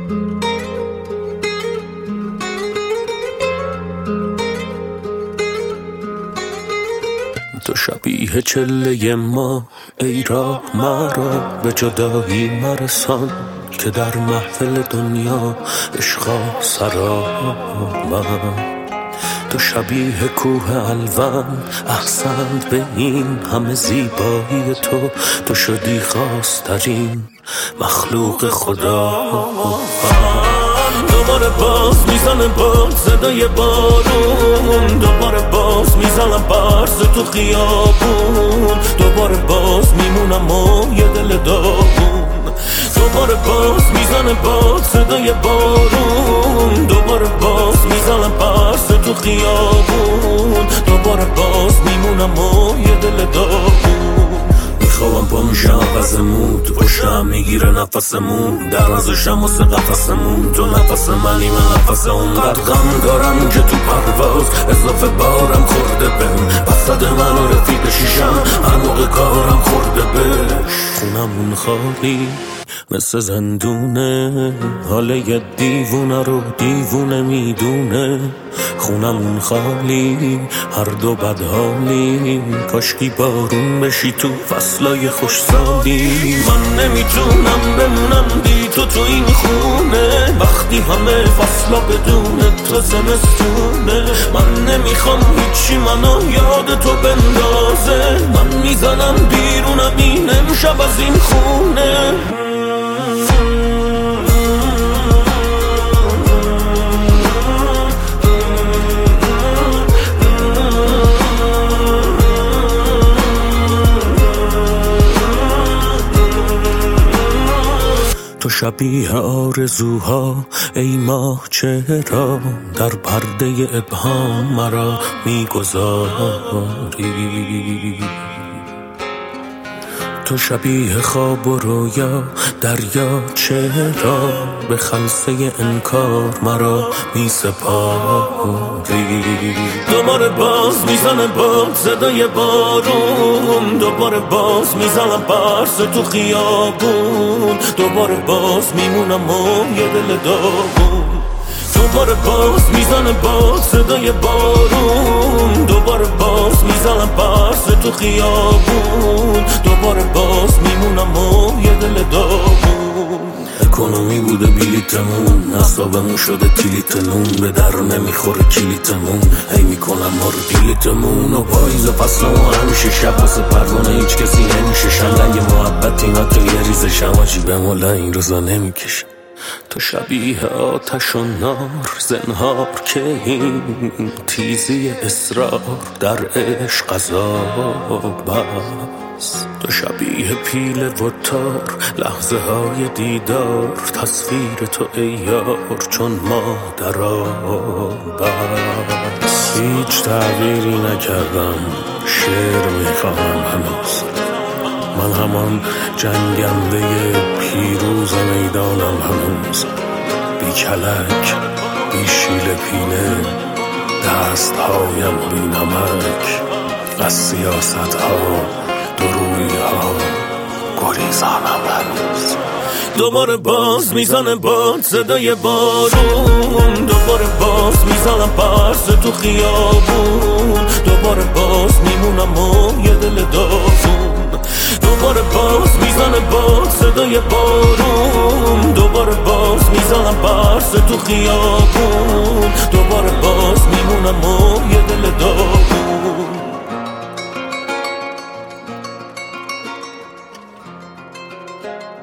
تو شبیه چله ما ای راه مرا به جدایی مرسان که در محفل دنیا عشقا سرا من. تو شبیه کوه الوان احسنت به این همه زیبایی تو شدی خواسترین مخلوق خدا. دوباره باز میزنه باد صدای بارون، دوباره باز میزنم برس تو خیابون، دوباره باز میمونم و یه دل داغون. دوباره باز میزنه باد صدای بارون، دوباره باز میزنم برس تو خیابون، دوباره باز میمونم و یه دل داغون. میخوام پا میشم عوضمون، تو پشتم میگیره نفسمون، در نزشم واسه قفسمون، تو نفس منی من نفس اون. قد غم دارم که تو پرواز اضافه بارم خورده بهم، وسط من و رفیق شیشم هر موقع کارم خورده بهش. خونمون خالی مثل زندونه، حال یه دیوونه رو دیوونه میدونه. خونمون خالی هر دو بدحالی، کاشکی بارون بشی تو فصلای خوش سالی. من نمیتونم بمونم بی تو این خونه، وقتی همه فصلا بدون تو زمستونه. من نمیخوام هیچی منو یاد تو بندازه، من میزنم بیرونم این امشب از این خونه. تو شبیه آرزوها ای ماه چرا در پرده ابهام مرا میگذاری. تو شبیه خواب و رویا دریا چرا به خلسه انکار مرا میسپاری. دوباره باز میزنه باد صدای بارون، دوباره باز میزنم برس تو خیابون، دوباره باز میمونم و یه دل داغون. دوباره باز میزنه باد صدای بارون، دوباره باز میزنم برس تو خیابون، دوباره باز میمونم و یه دل داغون. اکونومی بوده بلیتمون، اصابمون شده تیلیتمون، به در نمیخوره کلیتمون، هی میکنم ما رو دیلیتمون. و پاییز فصل ما همیشه شب واسه پروانه هیچ کسی نمیشه شنگ محبت اینا تو یه ریز شماجی به مولا این روزا نمیکشه. تو شبیه آتش و نار زنهار که این تیزی اصرار در عشق عذاب است. تو شبیه پیل و تار لحظه های دیدار، تصویر تو ای یار چون ما در آب است. هیچ تغییری نکردم شعر میخوام هنوز، من همان جنگنده پیروز میدانم هنوز. بی کلک بی شیل پینه دستهایم بی نمک، از سیاست ها دروی ها گریزانم هنوز. دوباره باز میزنه باد صدای بارون، دوباره باز میزنم برس تو خیابون، دوباره باز میمونم و یه دل داغون. دوباره باز میزنه باد صدای بارون، دوباره باز میزنم برس تو خیابون، دوباره باز میمونم و یه دل داغون.